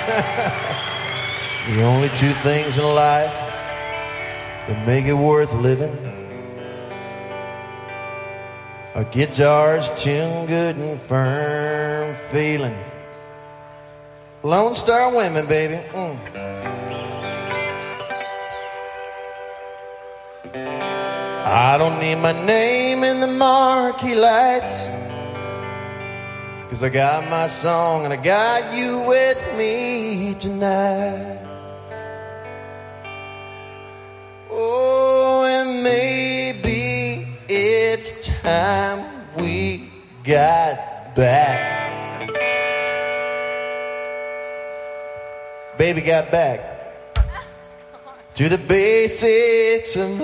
The only two things in life that make it worth living are guitars tuned good and firm feeling. Lone Star women, baby. I don't need my name in the marquee lights, 'cause I got my song and I got you with me tonight. Oh, and maybe it's time we got back. Baby got back to the basics of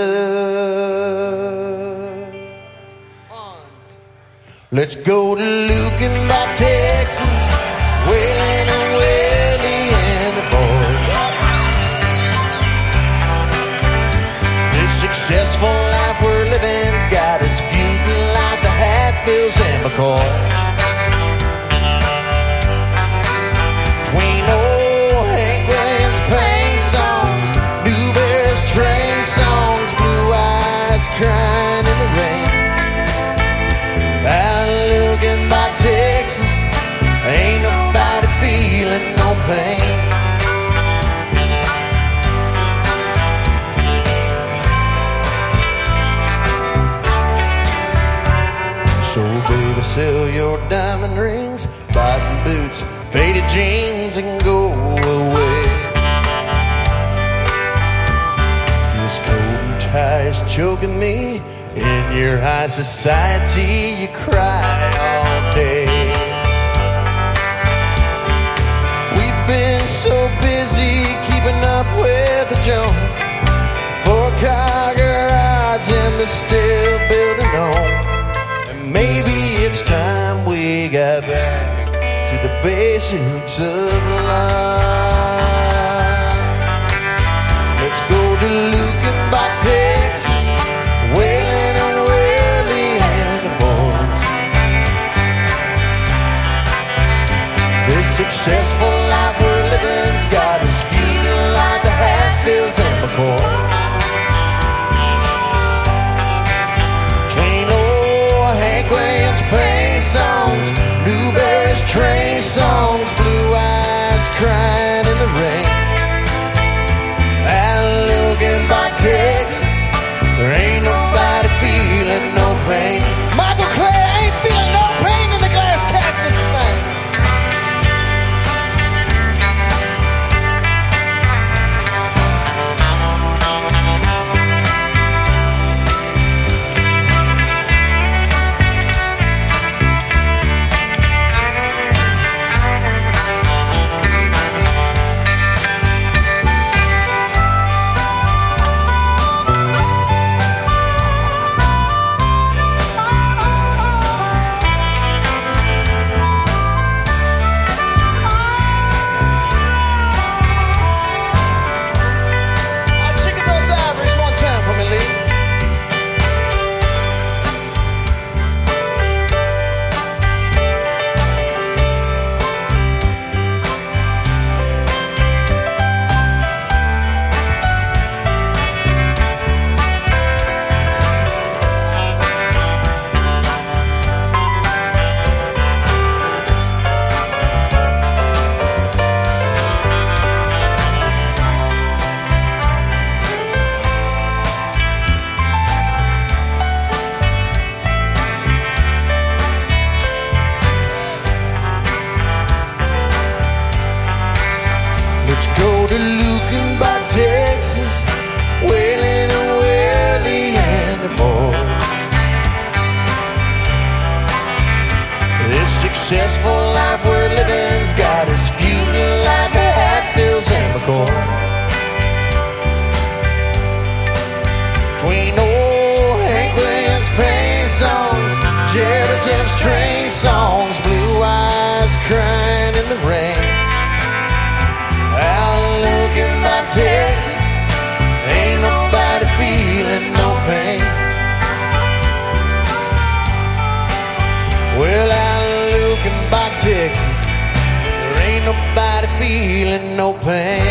love. Let's go to Lukenbach, Texas, Waylon and Willie and the boys. This successful life we're living's got us feuding like the Hatfields and McCoy. Between old Hank Williams pain songs, Newberry's train songs, blue eyes crying in the rain. Out looking by Texas, ain't nobody feeling no pain. So baby, sell your diamond rings, buy some boots, faded jeans, and go away. This coat and tie is choking me. In your high society, you cry all day. We've been so busy keeping up with the Jones, four-car garage and the still building home. And maybe it's time we got back to the basics of life. Let's go to Lukenbach, Texas, Waylon and Willie and the boys. This successful life we're living's got us feeling like the Hatfields and McCoy. Between old Hank Williams pain songs, Newberry's train songs, blue eyes crying in the rain. Out looking by Texas, there ain't nobody feeling no pain. Michael Clay ain't feeling no pain in the Glass Cactus tonight. Let's go to Lukenbach, Texas, Waylon and Willie and the boys. This successful life we're living's got us feuding like the Hatfields and McCoy. Between old Hank Williams pain songs, Jerry Jim's train songs, blue eyes crying in the rain. Out looking by Texas, ain't nobody feeling no pain. Well, out looking by Texas, there ain't nobody feeling feeling no pain.